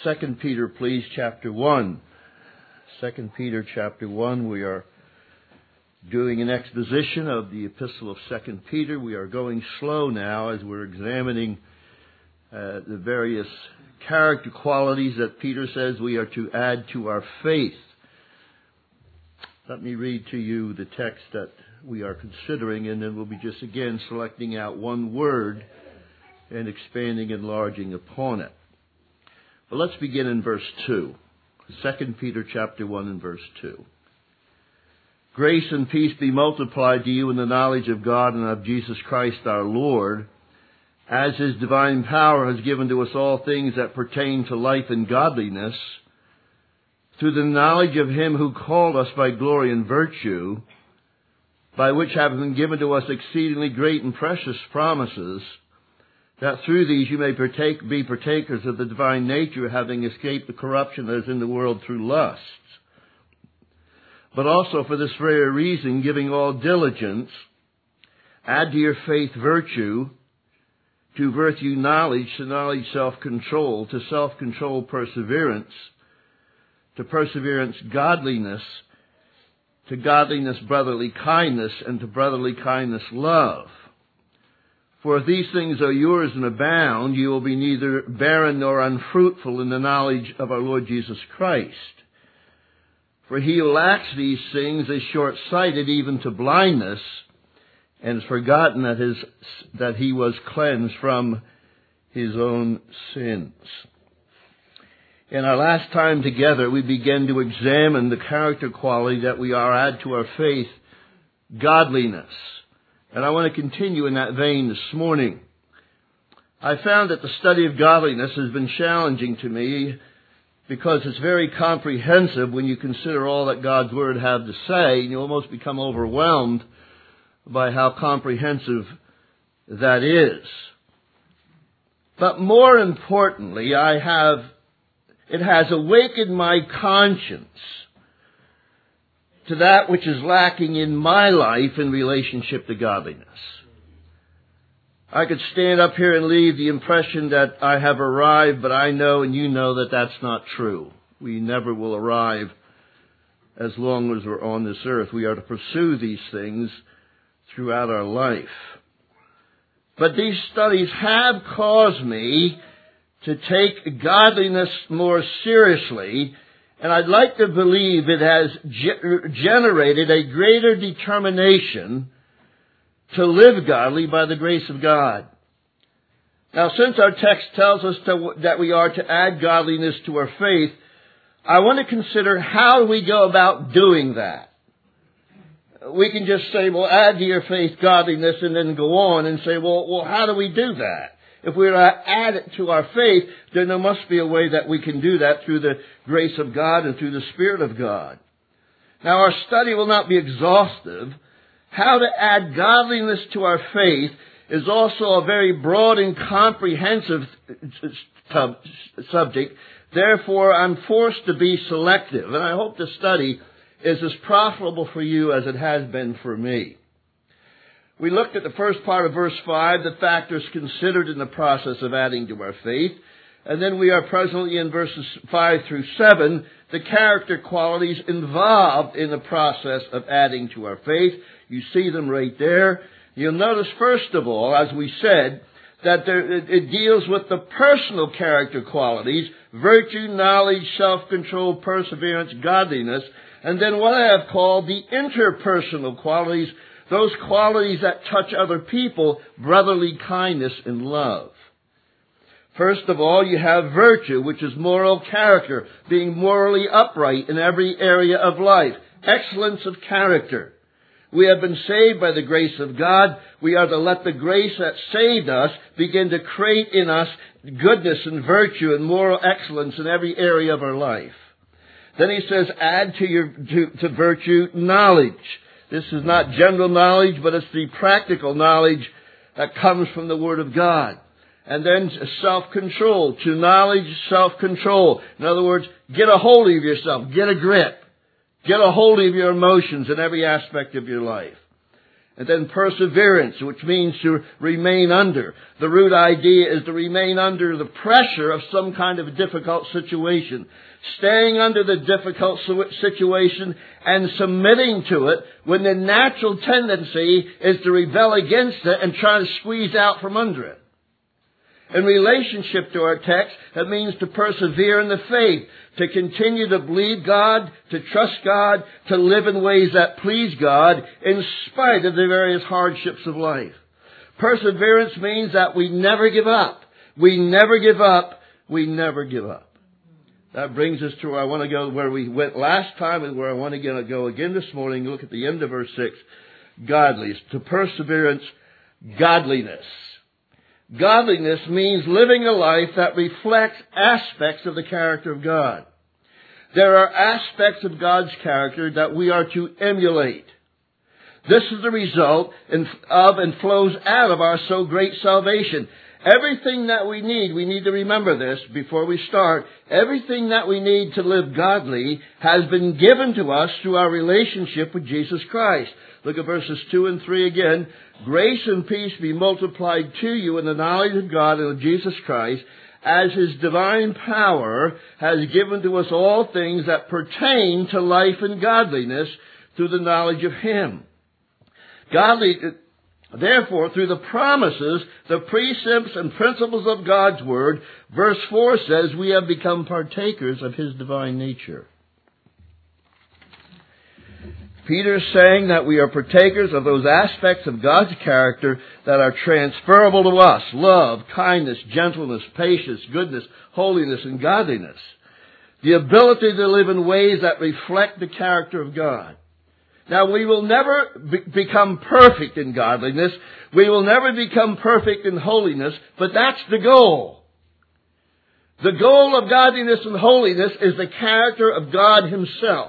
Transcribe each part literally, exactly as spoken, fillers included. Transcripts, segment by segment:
Second Peter, please, chapter one. Second Peter, chapter one. We are doing an exposition of the epistle of Second Peter. We are going slow now as we're examining uh, the various character qualities that Peter says we are to add to our faith. Let me read to you the text that we are considering, and then we'll be just again selecting out one word and expanding, enlarging upon it. But let's begin in verse two. Second Peter chapter one and verse two. Grace and peace be multiplied to you in the knowledge of God and of Jesus Christ our Lord, as His divine power has given to us all things that pertain to life and godliness, through the knowledge of Him who called us by glory and virtue, by which have been given to us exceedingly great and precious promises, that through these you may partake, be partakers of the divine nature, having escaped the corruption that is in the world through lusts. But also for this very reason, giving all diligence, add to your faith virtue, to virtue knowledge, to knowledge self-control, to self-control perseverance, to perseverance godliness, to godliness brotherly kindness, and to brotherly kindness love. For if these things are yours and abound, you will be neither barren nor unfruitful in the knowledge of our Lord Jesus Christ. For he who lacks these things is short-sighted even to blindness, and has forgotten that his, that he was cleansed from his own sins. In our last time together, we began to examine the character quality that we are add to our faith, godliness. And I want to continue in that vein this morning. I found that the study of godliness has been challenging to me because it's very comprehensive when you consider all that God's Word has to say, and you almost become overwhelmed by how comprehensive that is. But more importantly, I have, it has awakened my conscience to that which is lacking in my life in relationship to godliness. I could stand up here and leave the impression that I have arrived, but I know and you know that that's not true. We never will arrive as long as we're on this earth. We are to pursue these things throughout our life. But these studies have caused me to take godliness more seriously, and I'd like to believe it has ge- generated a greater determination to live godly by the grace of God. Now, since our text tells us to, that we are to add godliness to our faith, I want to consider how we go about doing that. We can just say, well, add to your faith godliness, and then go on and say, well, well, how do we do that? If we're to add it to our faith, then there must be a way that we can do that through the grace of God and through the Spirit of God. Now, our study will not be exhaustive. How to add godliness to our faith is also a very broad and comprehensive subject. Therefore, I'm forced to be selective, and I hope the study is as profitable for you as it has been for me. We looked at the first part of verse five, the factors considered in the process of adding to our faith. And then we are presently in verses five through seven, the character qualities involved in the process of adding to our faith. You see them right there. You'll notice, first of all, as we said, that there, it, it deals with the personal character qualities, virtue, knowledge, self-control, perseverance, godliness, and then what I have called the interpersonal qualities, those qualities that touch other people, brotherly kindness and love. First of all, you have virtue, which is moral character, being morally upright in every area of life. Excellence of character. We have been saved by the grace of God. We are to let the grace that saved us begin to create in us goodness and virtue and moral excellence in every area of our life. Then he says, add to your to, to virtue knowledge. This is not general knowledge, but it's the practical knowledge that comes from the Word of God. And then self-control. To knowledge, self-control. In other words, get a hold of yourself. Get a grip. Get a hold of your emotions in every aspect of your life. And then perseverance, which means to remain under. The root idea is to remain under the pressure of some kind of difficult situation. Staying under the difficult situation and submitting to it when the natural tendency is to rebel against it and try to squeeze out from under it. In relationship to our text, it means to persevere in the faith, to continue to believe God, to trust God, to live in ways that please God in spite of the various hardships of life. Perseverance means that we never give up. We never give up. We never give up. That brings us to where I want to go, where we went last time and where I want to go again this morning. Look at the end of verse six. Godliness. To perseverance, godliness. Godliness means living a life that reflects aspects of the character of God. There are aspects of God's character that we are to emulate. This is the result of and flows out of our so great salvation. Everything that we need, we need to remember this before we start, everything that we need to live godly has been given to us through our relationship with Jesus Christ. Look at verses two and three again. Grace and peace be multiplied to you in the knowledge of God and of Jesus Christ, as His divine power has given to us all things that pertain to life and godliness through the knowledge of Him. Godly, therefore, through the promises, the precepts and principles of God's Word, verse four says, we have become partakers of His divine nature. Peter is saying that we are partakers of those aspects of God's character that are transferable to us. Love, kindness, gentleness, patience, goodness, holiness, and godliness. The ability to live in ways that reflect the character of God. Now, we will never be- become perfect in godliness. We will never become perfect in holiness, but that's the goal. The goal of godliness and holiness is the character of God Himself.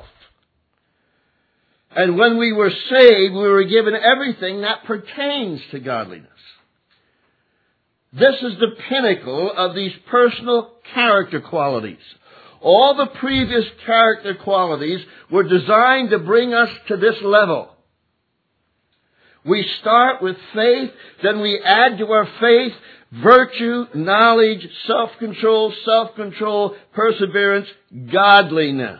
And when we were saved, we were given everything that pertains to godliness. This is the pinnacle of these personal character qualities. All the previous character qualities were designed to bring us to this level. We start with faith, then we add to our faith virtue, knowledge, self-control, self-control, perseverance, godliness.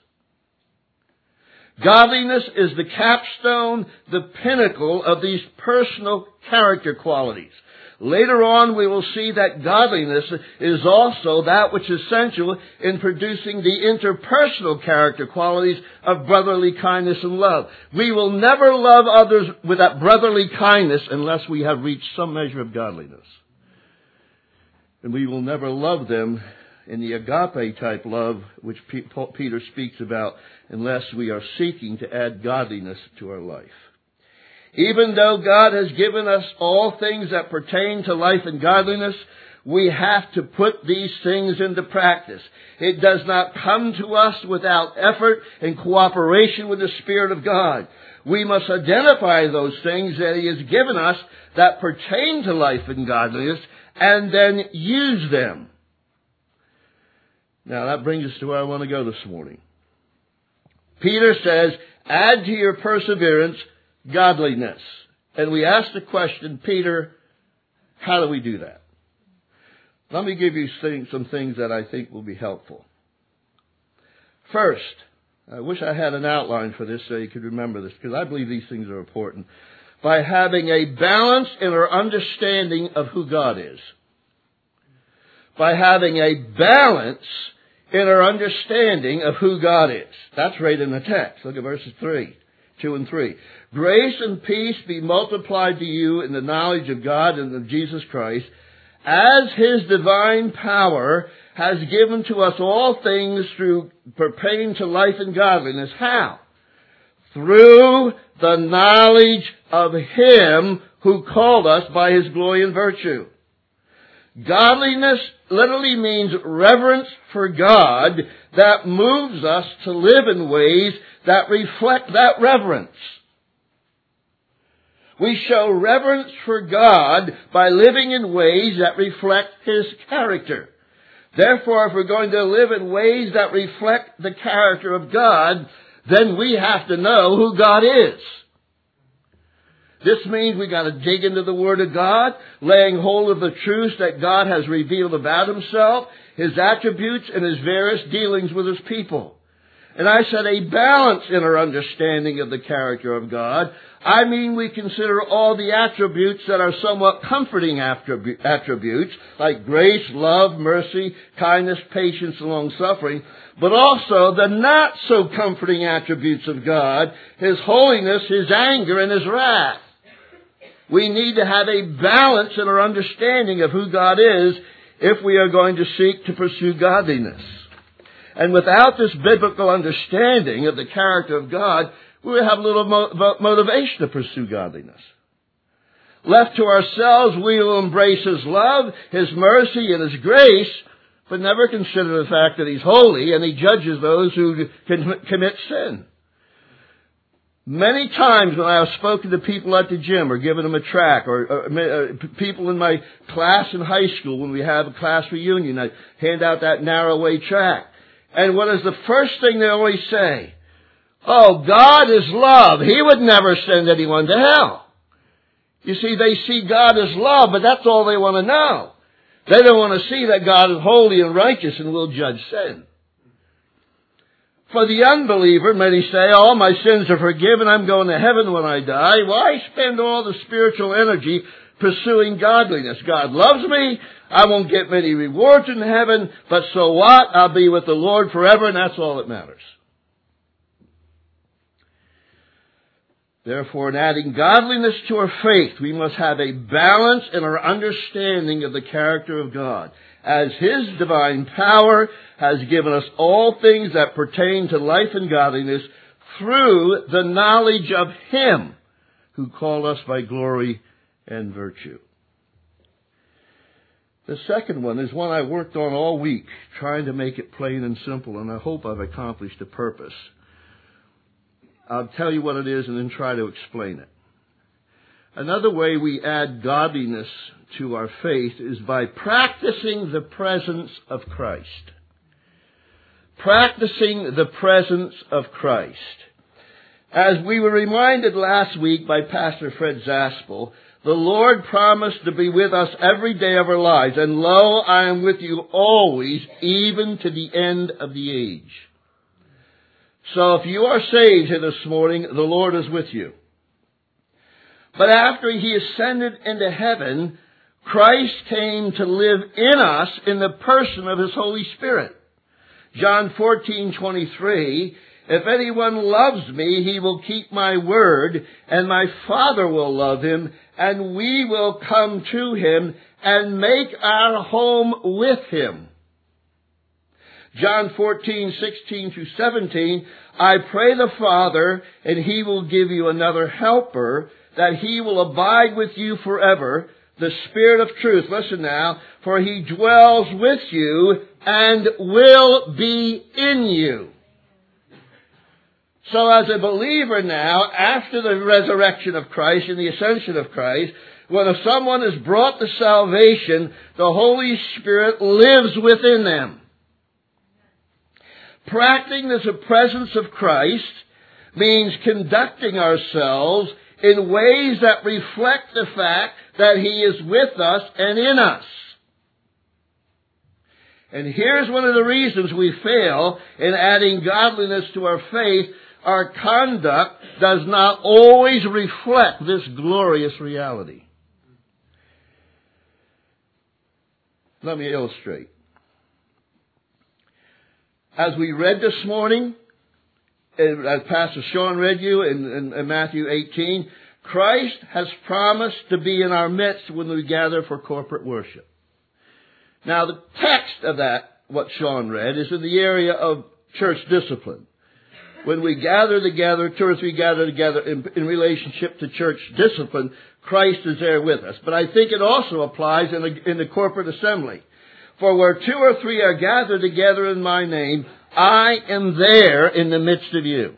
Godliness is the capstone, the pinnacle of these personal character qualities. Later on, we will see that godliness is also that which is essential in producing the interpersonal character qualities of brotherly kindness and love. We will never love others with that brotherly kindness unless we have reached some measure of godliness. And we will never love them in the agape type love which Peter speaks about unless we are seeking to add godliness to our life. Even though God has given us all things that pertain to life and godliness, we have to put these things into practice. It does not come to us without effort and cooperation with the Spirit of God. We must identify those things that He has given us that pertain to life and godliness and then use them. Now that brings us to where I want to go this morning. Peter says, add to your perseverance godliness. And we ask the question, Peter, how do we do that? Let me give you some things that I think will be helpful. First, I wish I had an outline for this so you could remember this, because I believe these things are important. By having a balance in our understanding of who God is. By having a balance in our understanding of who God is. That's right in the text. Look at verses three, two and three. Grace and peace be multiplied to you in the knowledge of God and of Jesus Christ, as His divine power has given to us all things through pertaining to life and godliness. How? Through the knowledge of Him who called us by His glory and virtue. Godliness literally means reverence for God that moves us to live in ways that reflect that reverence. We show reverence for God by living in ways that reflect His character. Therefore, if we're going to live in ways that reflect the character of God, then we have to know who God is. This means we got to dig into the Word of God, laying hold of the truths that God has revealed about Himself, His attributes, and His various dealings with His people. And I said a balance in our understanding of the character of God. I mean we consider all the attributes that are somewhat comforting attribu- attributes, like grace, love, mercy, kindness, patience, and long-suffering, but also the not-so-comforting attributes of God, His holiness, His anger, and His wrath. We need to have a balance in our understanding of who God is if we are going to seek to pursue godliness. And without this biblical understanding of the character of God, we will have little mo- motivation to pursue godliness. Left to ourselves, we will embrace His love, His mercy, and His grace, but never consider the fact that He's holy and He judges those who can commit sin. Many times when I have spoken to people at the gym or given them a tract, or, or uh, people in my class in high school when we have a class reunion, I hand out that narrow way tract. And what is the first thing they always say? Oh, God is love. He would never send anyone to hell. You see, they see God as love, but that's all they want to know. They don't want to see that God is holy and righteous and will judge sin. For the unbeliever, many say, oh, my sins are forgiven, I'm going to heaven when I die. Why spend all the spiritual energy pursuing godliness? God loves me, I won't get many rewards in heaven, but so what? I'll be with the Lord forever, and that's all that matters. Therefore, in adding godliness to our faith, we must have a balance in our understanding of the character of God, as His divine power has given us all things that pertain to life and godliness through the knowledge of Him who called us by glory and virtue. The second one is one I worked on all week, trying to make it plain and simple, and I hope I've accomplished the purpose. I'll tell you what it is and then try to explain it. Another way we add godliness to our faith is by practicing the presence of Christ. Practicing the presence of Christ. As we were reminded last week by Pastor Fred Zaspel, the Lord promised to be with us every day of our lives, and lo, I am with you always, even to the end of the age. So if you are saved here this morning, the Lord is with you. But after He ascended into heaven, Christ came to live in us in the person of His Holy Spirit. John fourteen twenty-three, if anyone loves me, he will keep my word, and my Father will love him, and we will come to him and make our home with him. John fourteen sixteen through seventeen, I pray the Father, and He will give you another helper, that He will abide with you forever, the Spirit of truth. Listen now, for He dwells with you and will be in you. So as a believer now, after the resurrection of Christ and the ascension of Christ, when someone is brought to salvation, the Holy Spirit lives within them. Practicing the presence of Christ means conducting ourselves in ways that reflect the fact that He is with us and in us. And here's one of the reasons we fail in adding godliness to our faith. Our conduct does not always reflect this glorious reality. Let me illustrate. As we read this morning, as Pastor Sean read you in, in, in Matthew eighteen, Christ has promised to be in our midst when we gather for corporate worship. Now, the text of that, what Sean read, is in the area of church discipline. When we gather together, two or three gather together in, in relationship to church discipline, Christ is there with us. But I think it also applies in the, in the corporate assembly. For where two or three are gathered together in my name, I am there in the midst of you.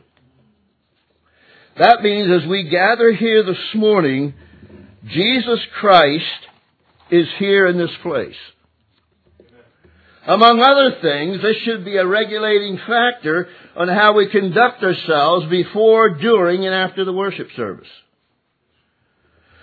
That means as we gather here this morning, Jesus Christ is here in this place. Among other things, this should be a regulating factor on how we conduct ourselves before, during, and after the worship service.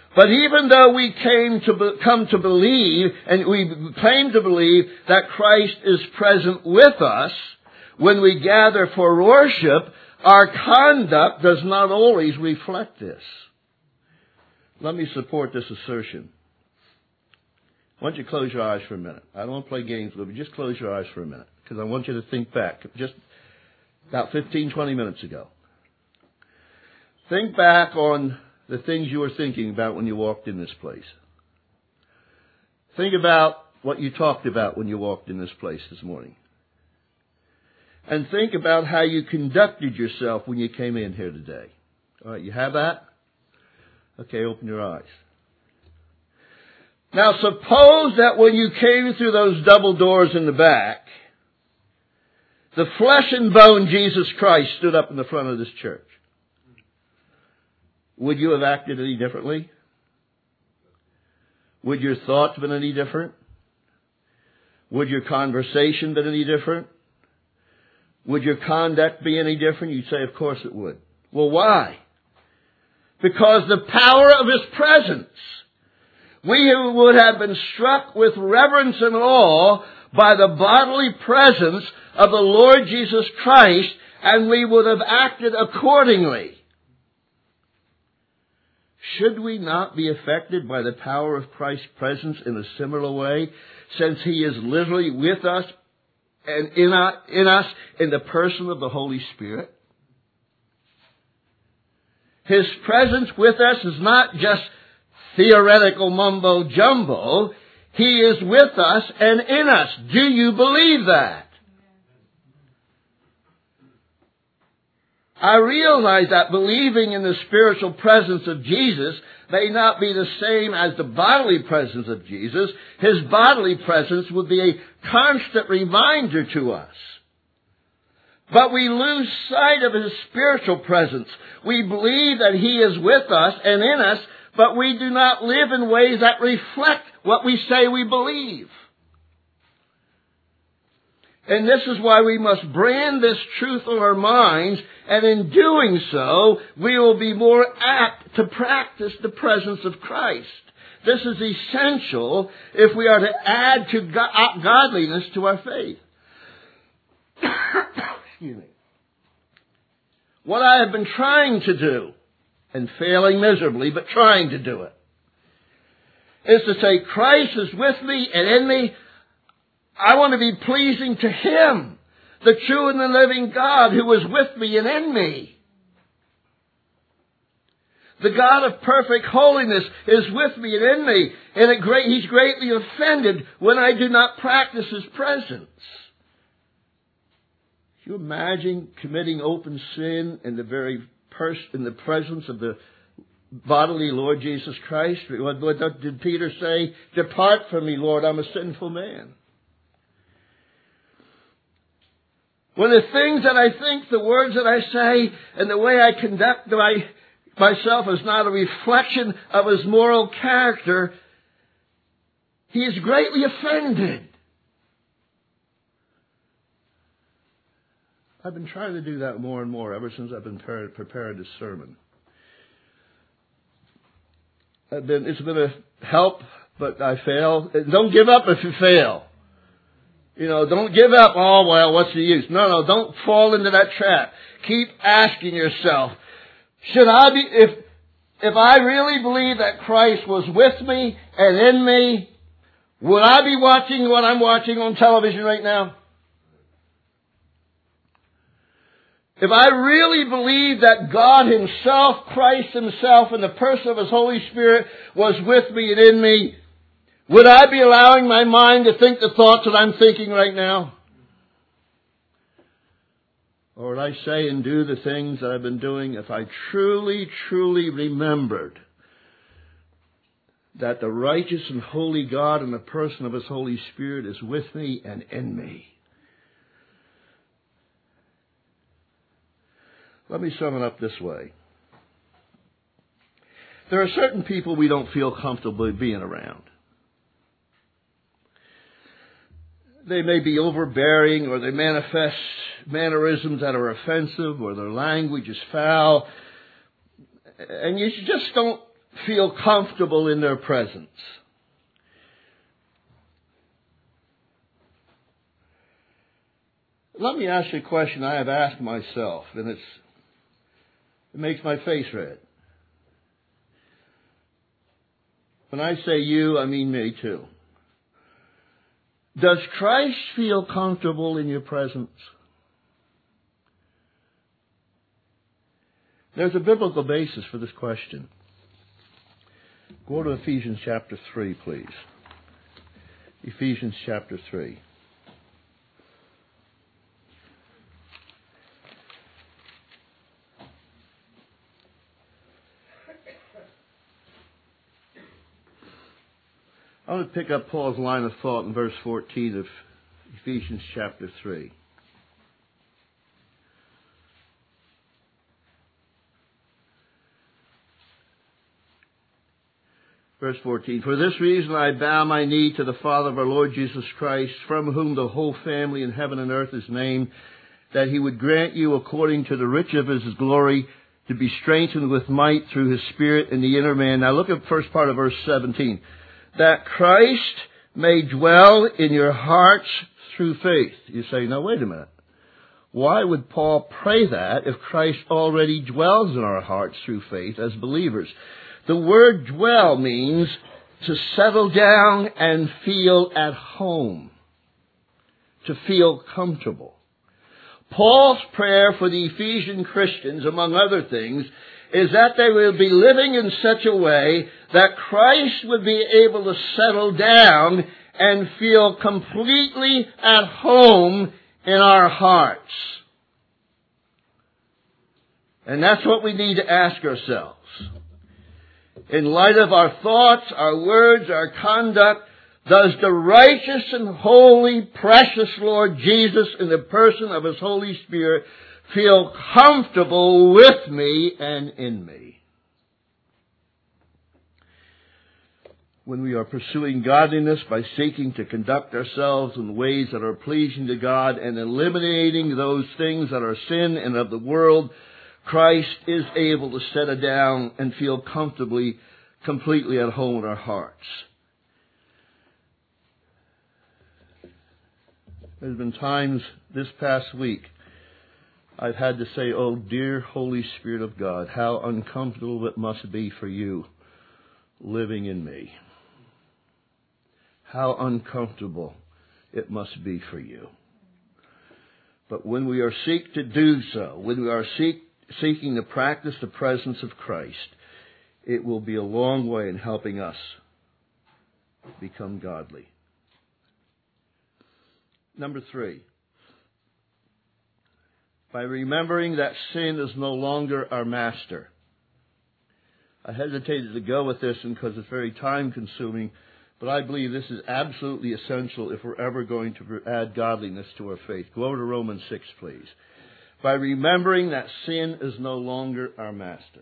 But even though we came to be, come to believe, and we claim to believe that Christ is present with us when we gather for worship, our conduct does not always reflect this. Let me support this assertion. Why don't you close your eyes for a minute? I don't want to play games with you. Just close your eyes for a minute, because I want you to think back just about fifteen, twenty minutes ago. Think back on the things you were thinking about when you walked in this place. Think about what you talked about when you walked in this place this morning. And think about how you conducted yourself when you came in here today. All right, you have that? Okay, open your eyes. Now suppose that when you came through those double doors in the back, the flesh and bone Jesus Christ stood up in the front of this church. Would you have acted any differently? Would your thoughts been any different? Would your conversation been any different? Would your conduct be any different? You'd say, of course it would. Well, why? Because the power of His presence. We would have been struck with reverence and awe by the bodily presence of the Lord Jesus Christ, and we would have acted accordingly. Should we not be affected by the power of Christ's presence in a similar way, since He is literally with us and in us in the person of the Holy Spirit? His presence with us is not just theoretical mumbo jumbo. He is with us and in us. Do you believe that? I realize that believing in the spiritual presence of Jesus may not be the same as the bodily presence of Jesus. His bodily presence would be a constant reminder to us. But we lose sight of His spiritual presence. We believe that He is with us and in us, but we do not live in ways that reflect what we say we believe. And this is why we must brand this truth on our minds, and in doing so, we will be more apt to practice the presence of Christ. This is essential if we are to add to godliness to our faith. Excuse me. What I have been trying to do, and failing miserably, but trying to do it, is to say, Christ is with me and in me. I want to be pleasing to Him, the true and the living God who is with me and in me. The God of perfect holiness is with me and in me, and it great, He's greatly offended when I do not practice His presence. Can you imagine committing open sin in the very pers- in the presence of the bodily Lord Jesus Christ? What, what did Peter say? Depart from me, Lord, I'm a sinful man. When the things that I think, the words that I say, and the way I conduct my, myself is not a reflection of His moral character, He is greatly offended. I've been trying to do that more and more ever since I've been prepared, prepared this sermon. I've been, it's been a help, but I fail. Don't give up if you fail. You know, don't give up. Oh, well, what's the use? No, no, don't fall into that trap. Keep asking yourself, should I be, if, if I really believe that Christ was with me and in me, would I be watching what I'm watching on television right now? If I really believe that God Himself, Christ Himself, in the person of His Holy Spirit was with me and in me, would I be allowing my mind to think the thoughts that I'm thinking right now? Or would I say and do the things that I've been doing if I truly, truly remembered that the righteous and holy God in the person of His Holy Spirit is with me and in me? Let me sum it up this way. There are certain people we don't feel comfortable being around. They may be overbearing, or they manifest mannerisms that are offensive, or their language is foul. And you just don't feel comfortable in their presence. Let me ask you a question I have asked myself, and it's, it makes my face red. When I say you, I mean me too. Does Christ feel comfortable in your presence? There's a biblical basis for this question. Go to Ephesians chapter three, please. Ephesians chapter three. I want to pick up Paul's line of thought in verse fourteen of Ephesians chapter three. Verse fourteen, for this reason I bow my knee to the Father of our Lord Jesus Christ, from whom the whole family in heaven and earth is named, that he would grant you according to the riches of his glory to be strengthened with might through his Spirit in the inner man. Now look at the first part of verse seventeen. That Christ may dwell in your hearts through faith. You say, now wait a minute. Why would Paul pray that if Christ already dwells in our hearts through faith as believers? The word dwell means to settle down and feel at home, to feel comfortable. Paul's prayer for the Ephesian Christians, among other things, is that they will be living in such a way that Christ would be able to settle down and feel completely at home in our hearts. And that's what we need to ask ourselves. In light of our thoughts, our words, our conduct, does the righteous and holy, precious Lord Jesus, in the person of his Holy Spirit, feel comfortable with me and in me? When we are pursuing godliness by seeking to conduct ourselves in ways that are pleasing to God and eliminating those things that are sin and of the world, Christ is able to settle down and feel comfortably, completely at home in our hearts. There's been times this past week I've had to say, oh, dear Holy Spirit of God, how uncomfortable it must be for you living in me. How uncomfortable it must be for you. But when we are seek to do so, when we are seek, seeking to practice the presence of Christ, it will be a long way in helping us become godly. Number three. By remembering that sin is no longer our master. I hesitated to go with this because it's very time consuming, but I believe this is absolutely essential if we're ever going to add godliness to our faith. Go over to Romans six, please. By remembering that sin is no longer our master.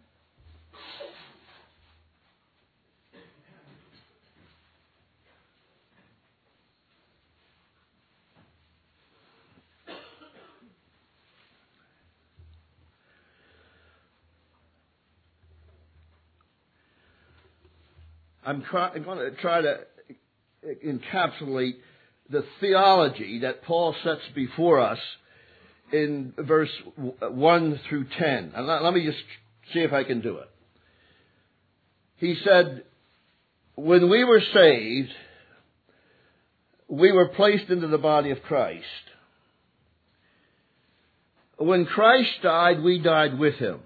I'm, try, I'm going to try to encapsulate the theology that Paul sets before us in verse one through ten. And let, let me just see if I can do it. He said, when we were saved, we were placed into the body of Christ. When Christ died, we died with him.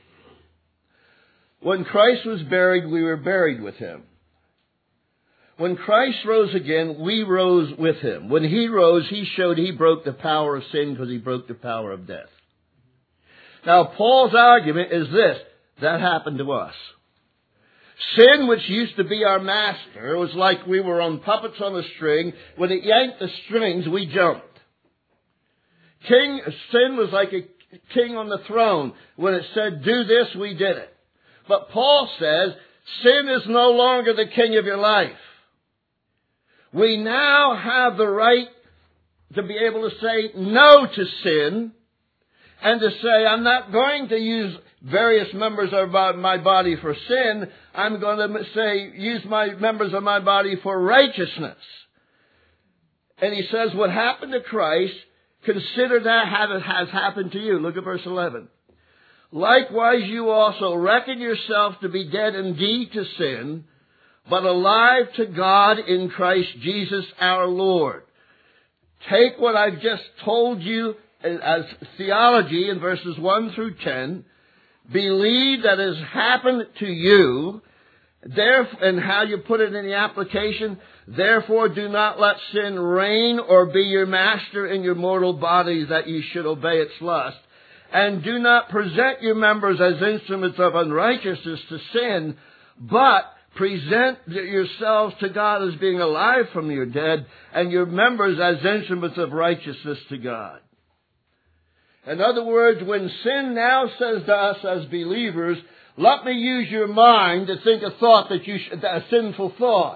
When Christ was buried, we were buried with him. When Christ rose again, we rose with him. When he rose, he showed he broke the power of sin because he broke the power of death. Now, Paul's argument is this. That happened to us. Sin, which used to be our master, was like we were on puppets on a string. When it yanked the strings, we jumped. King, sin was like a king on the throne. When it said, do this, we did it. But Paul says, sin is no longer the king of your life. We now have the right to be able to say no to sin and to say, I'm not going to use various members of my body for sin. I'm going to say, use my members of my body for righteousness. And he says, what happened to Christ, consider that has happened to you. Look at verse eleven. Likewise, you also reckon yourself to be dead indeed to sin, but alive to God in Christ Jesus our Lord. Take what I've just told you as theology in verses one through ten. Believe that has happened to you, therefore, and how you put it in the application. Therefore, do not let sin reign or be your master in your mortal bodies, that you should obey its lust. And do not present your members as instruments of unrighteousness to sin, but present yourselves to God as being alive from your dead, and your members as instruments of righteousness to God. In other words, when sin now says to us as believers, let me use your mind to think a thought that you should, a sinful thought.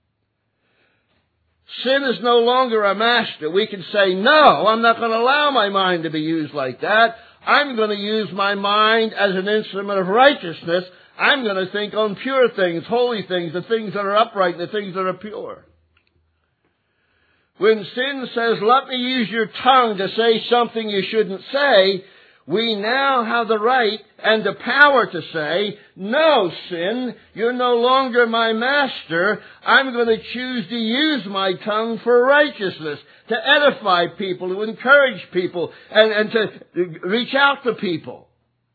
Sin is no longer a master. We can say, no, I'm not going to allow my mind to be used like that. I'm going to use my mind as an instrument of righteousness. I'm going to think on pure things, holy things, the things that are upright, the things that are pure. When sin says, let me use your tongue to say something you shouldn't say, we now have the right and the power to say, no, sin, you're no longer my master. I'm going to choose to use my tongue for righteousness, to edify people, to encourage people, and, and to reach out to people.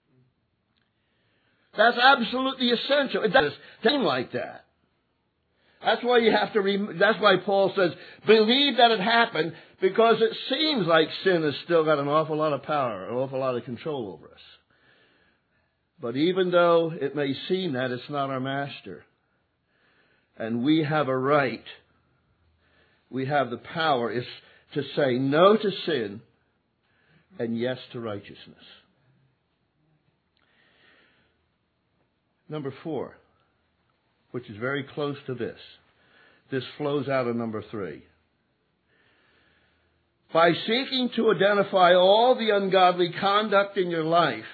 That's absolutely essential. It doesn't seem like that. That's why you have to, rem- that's why Paul says, believe that it happened, because it seems like sin has still got an awful lot of power, an awful lot of control over us. But even though it may seem that, it's not our master. And we have a right, we have the power is to say no to sin and yes to righteousness. Number four, which is very close to this. This flows out of number three. By seeking to identify all the ungodly conduct in your life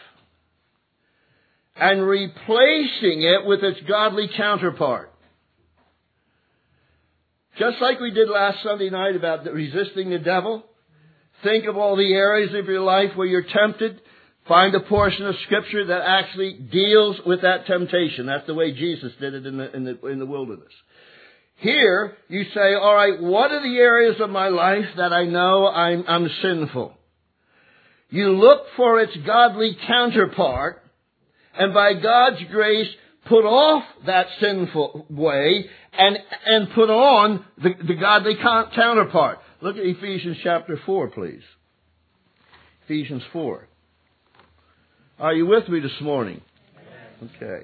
and replacing it with its godly counterpart. Just like we did last Sunday night about the resisting the devil. Think of all the areas of your life where you're tempted. Find a portion of Scripture that actually deals with that temptation. That's the way Jesus did it in the, in the, in the wilderness. Here, you say, all right, what are the areas of my life that I know I'm, I'm sinful? You look for its godly counterpart, and by God's grace, put off that sinful way and, and put on the, the godly counterpart. Look at Ephesians chapter four, please. Ephesians four. Are you with me this morning? Okay.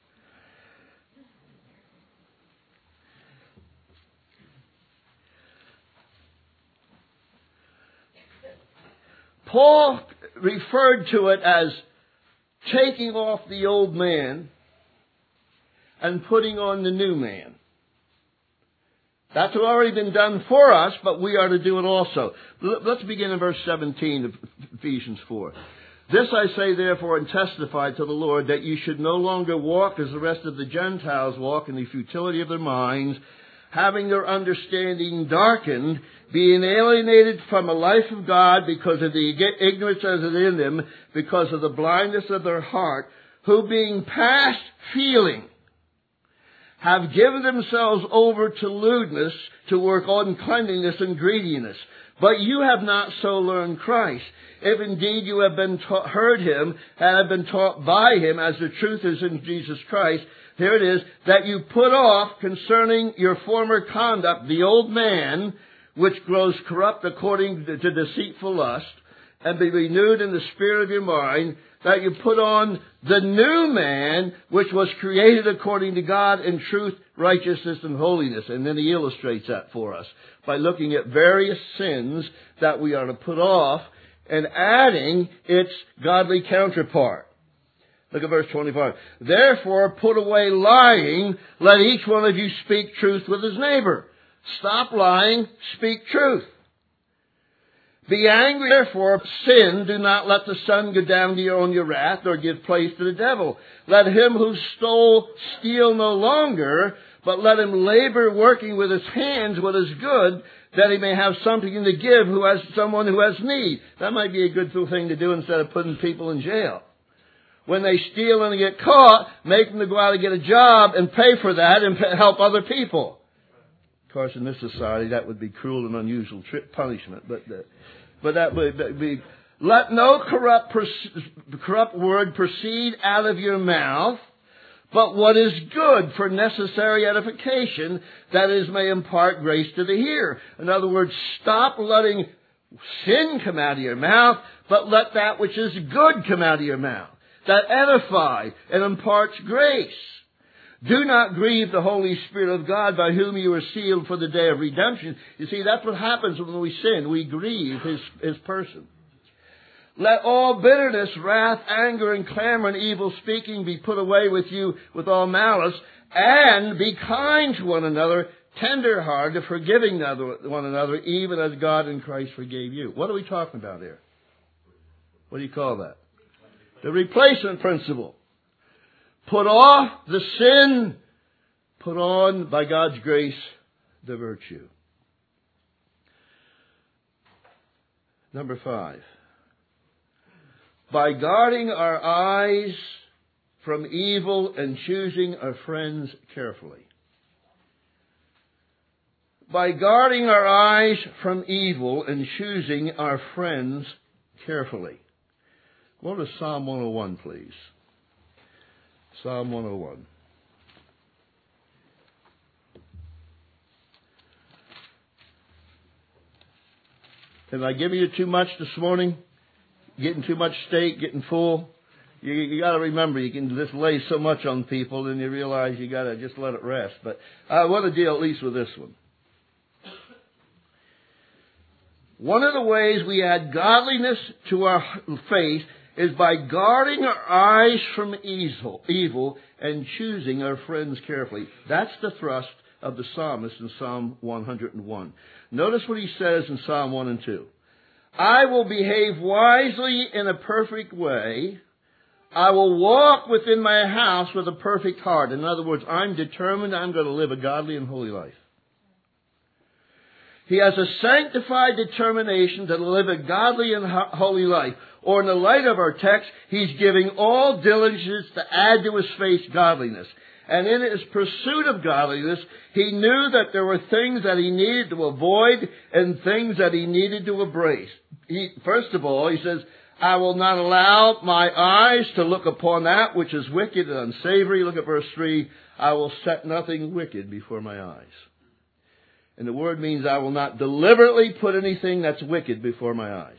Paul referred to it as taking off the old man and putting on the new man. That's already been done for us, but we are to do it also. Let's begin in verse seventeen of Ephesians four. This I say therefore and testify to the Lord, that you should no longer walk as the rest of the Gentiles walk in the futility of their minds, having their understanding darkened, being alienated from the life of God because of the ignorance that is in them, because of the blindness of their heart, who being past feeling, have given themselves over to lewdness, to work uncleanness and greediness. But you have not so learned Christ. If indeed you have been taught, heard him, and have been taught by him, as the truth is in Jesus Christ, here it is, that you put off concerning your former conduct the old man, which grows corrupt according to deceitful lust, and be renewed in the spirit of your mind, that you put on the new man, which was created according to God in truth, righteousness, and holiness. And then he illustrates that for us by looking at various sins that we are to put off and adding its godly counterpart. Look at verse twenty-five. Therefore, put away lying. Let each one of you speak truth with his neighbor. Stop lying. Speak truth. Be angry, therefore, sin. Do not let the sun go down to you on your wrath, nor give place to the devil. Let him who stole steal no longer, but let him labor working with his hands what is good, that he may have something to give who has someone who has need. That might be a good thing to do instead of putting people in jail. When they steal and get caught, make them to go out and get a job and pay for that and help other people. Of course, in this society, that would be cruel and unusual punishment. But, uh, but that would be, let no corrupt, corrupt word proceed out of your mouth, but what is good for necessary edification, that is, may impart grace to the hearer. In other words, stop letting sin come out of your mouth, but let that which is good come out of your mouth, that edify and imparts grace. Do not grieve the Holy Spirit of God, by whom you are sealed for the day of redemption. You see, that's what happens when we sin. We grieve His, His person. Let all bitterness, wrath, anger, and clamor, and evil speaking be put away with you with all malice, and be kind to one another, tender-hearted, forgiving one another, even as God in Christ forgave you. What are we talking about here? What do you call that? The replacement principle. Put off the sin, put on, by God's grace, the virtue. Number five. By guarding our eyes from evil and choosing our friends carefully. By guarding our eyes from evil and choosing our friends carefully. Go to Psalm one oh one, please. Psalm one oh one. Have I given you too much this morning? Getting too much steak, getting full? You, you got to remember, you can just lay so much on people, and you realize you got to just let it rest. But I want to deal at least with this one. One of the ways we add godliness to our faith is by guarding our eyes from evil, evil and choosing our friends carefully. That's the thrust of the psalmist in Psalm one oh one. Notice what he says in Psalm one and two. I will behave wisely in a perfect way. I will walk within my house with a perfect heart. In other words, I'm determined I'm going to live a godly and holy life. He has a sanctified determination to live a godly and holy life. Or in the light of our text, he's giving all diligence to add to his faith godliness. And in his pursuit of godliness, he knew that there were things that he needed to avoid and things that he needed to embrace. He, first of all, he says, I will not allow my eyes to look upon that which is wicked and unsavory. Look at verse three. I will set nothing wicked before my eyes. And the word means I will not deliberately put anything that's wicked before my eyes.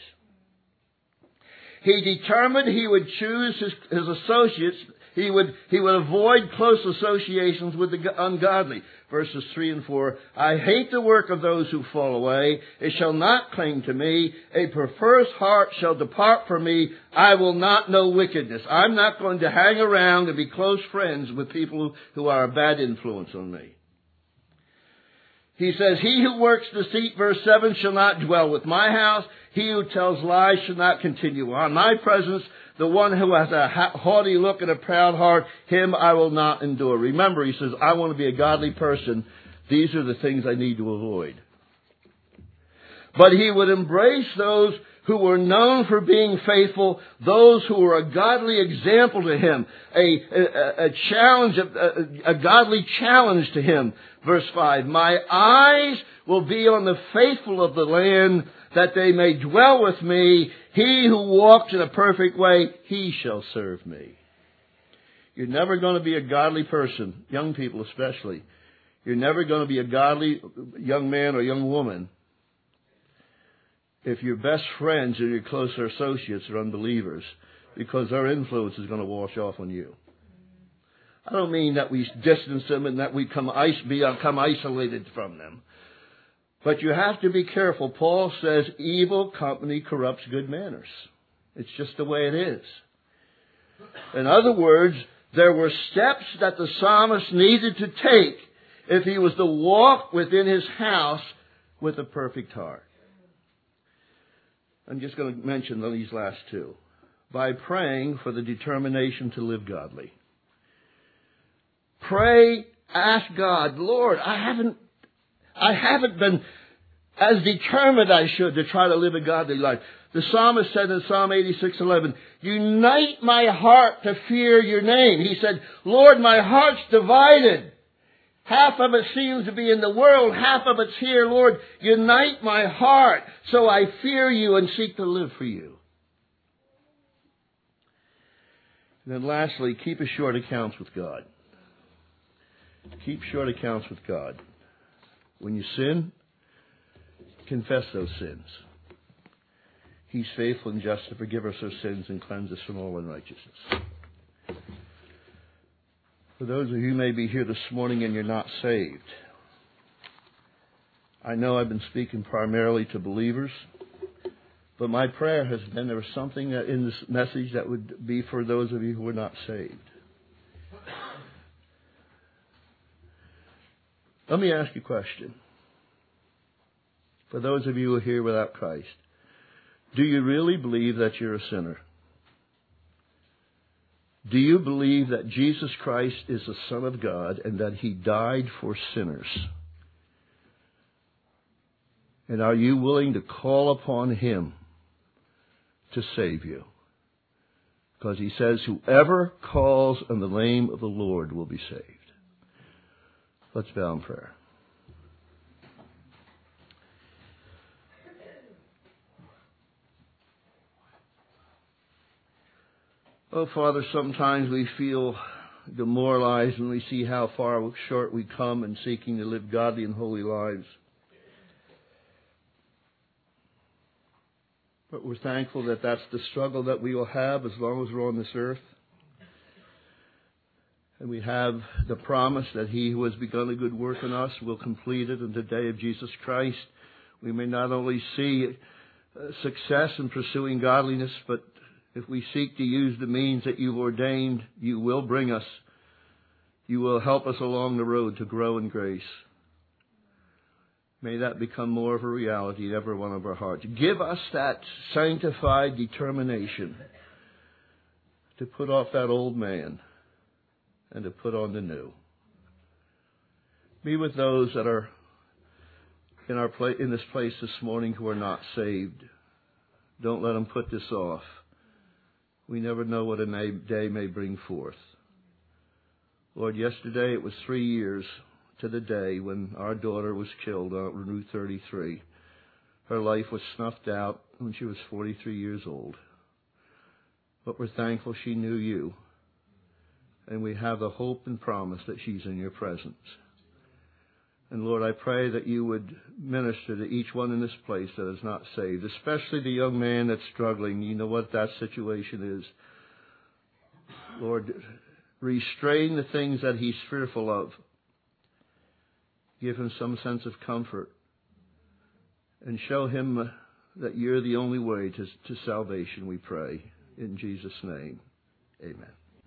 He determined he would choose his, his associates. He would, he would avoid close associations with the ungodly. Verses three and four. I hate the work of those who fall away. It shall not cling to me. A perverse heart shall depart from me. I will not know wickedness. I'm not going to hang around and be close friends with people who, who are a bad influence on me. He says, he who works deceit, verse seven, shall not dwell with my house. He who tells lies shall not continue on my presence. The one who has a haughty look and a proud heart, him I will not endure. Remember, he says, I want to be a godly person. These are the things I need to avoid. But he would embrace those who were known for being faithful, those who were a godly example to him, a, a, a challenge, a, a godly challenge to him. Verse five, my eyes will be on the faithful of the land, that they may dwell with me. He who walks in a perfect way, he shall serve me. You're never going to be a godly person, young people especially. You're never going to be a godly young man or young woman if your best friends or your closer associates are unbelievers, because their influence is going to wash off on you. I don't mean that we distance them and that we come, become isolated from them. But you have to be careful. Paul says evil company corrupts good manners. It's just the way it is. In other words, there were steps that the psalmist needed to take if he was to walk within his house with a perfect heart. I'm just going to mention these last two. By praying for the determination to live godly. Pray, ask God, Lord, I haven't, I haven't been as determined I should to try to live a godly life. The psalmist said in Psalm eighty-six eleven, unite my heart to fear your name. He said, Lord, my heart's divided. Half of it seems to be in the world, half of it's here. Lord, unite my heart so I fear you and seek to live for you. And then lastly, keep a short accounts with God. Keep short accounts with God. When you sin, confess those sins. He's faithful and just to forgive us our sins and cleanse us from all unrighteousness. For those of you who may be here this morning and you're not saved, I know I've been speaking primarily to believers, but my prayer has been there was something in this message that would be for those of you who are not saved. Let me ask you a question. For those of you who are here without Christ, do you really believe that you're a sinner? Do you believe that Jesus Christ is the Son of God and that He died for sinners? And are you willing to call upon Him to save you? Because He says, whoever calls on the name of the Lord will be saved. Let's bow in prayer. Oh, Father, sometimes we feel demoralized when we see how far short we come in seeking to live godly and holy lives. But we're thankful that that's the struggle that we will have as long as we're on this earth. And we have the promise that He who has begun a good work in us will complete it in the day of Jesus Christ. We may not only see success in pursuing godliness, but if we seek to use the means that You've ordained, You will bring us. You will help us along the road to grow in grace. May that become more of a reality in every one of our hearts. Give us that sanctified determination to put off that old man and to put on the new. Be with those that are in our pla- in this place this morning who are not saved. Don't let them put this off. We never know what a day may bring forth. Lord, yesterday it was three years to the day when our daughter was killed on Route thirty-three. Her life was snuffed out when she was forty-three years old. But we're thankful she knew You. And we have the hope and promise that she's in Your presence. And Lord, I pray that You would minister to each one in this place that is not saved, especially the young man that's struggling. You know what that situation is. Lord, restrain the things that he's fearful of. Give him some sense of comfort. And show him that You're the only way to, to salvation, we pray. In Jesus' name, amen.